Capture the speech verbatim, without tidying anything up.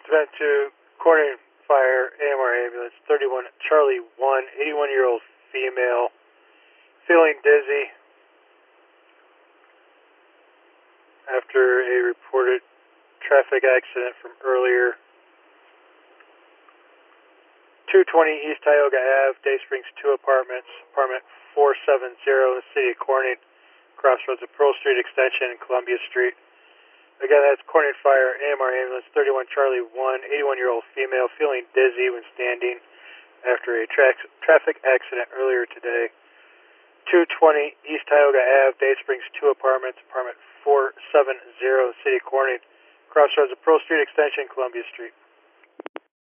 Event two, Corning Fire, A M R Ambulance, thirty-one Charlie one, eighty-one-year-old female, feeling dizzy after a reported traffic accident from earlier. two twenty East Tioga Avenue, Day Springs two Apartments, apartment four seventy, the City of Corning, crossroads of Pearl Street Extension and Columbia Street. Again, that's Corning Fire, A M R Ambulance, thirty-one Charlie one, eighty-one-year-old female, feeling dizzy when standing after a tra traffic accident earlier today. two twenty East Tioga Avenue, Day Springs two Apartments, apartment four seventy, City of Corning, crossroads of Pearl Street Extension, Columbia Street.